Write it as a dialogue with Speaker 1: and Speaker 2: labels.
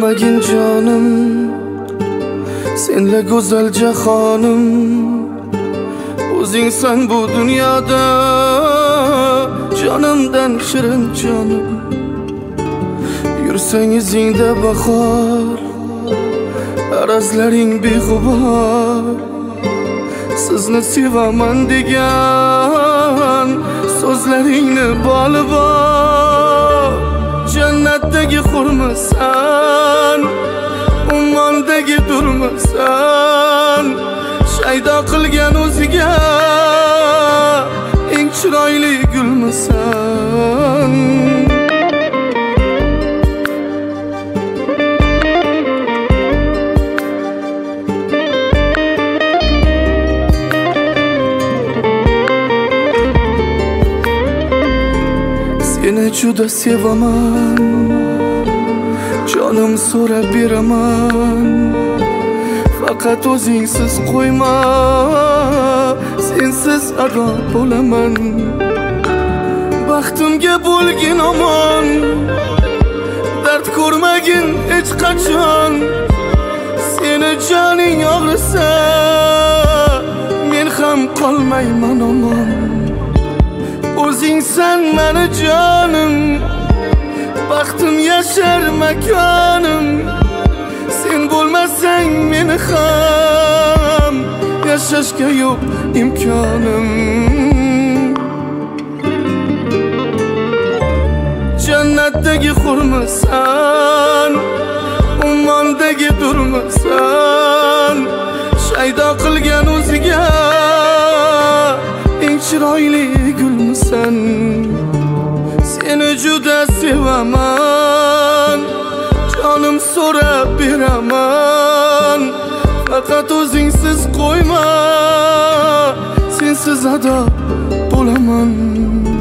Speaker 1: bo'lmagin jonim, senla go'zal jahonim. O'zingsan bu dunyoda jonimdan shirin jonim. Yursang izingda bahor, arazlaring beg'ubor. Sizni sevaman degan so'zlaringni boli bor. Jannatdagi hurmisan, ummondagi durmisan. Shaydo qilgan o'ziga eng chiroyli gulmisan. Seni juda sevaman, jonim so'rab beraman. Faqat o'zingsiz qo'yma, sensiz ado bo'laman. Baxtimga bo'lgin omon, dard ko'rmagin hech qachon. Seni joning og'risa, men ham qolmayman omon. O'zingsan meni jonim, baxtim yashar makonim. Sen bo'lmasang meni ham yashashga yo'q imkonim. Jannatdagi hurmisan, ummondagi durmisan. Shaydo qilgan o'ziga eng chiroyli gulmisan. Seni juda sevaman, jonim so'rab beraman. Faqat o'zingsiz qo'yma, sensiz ado bo'laman.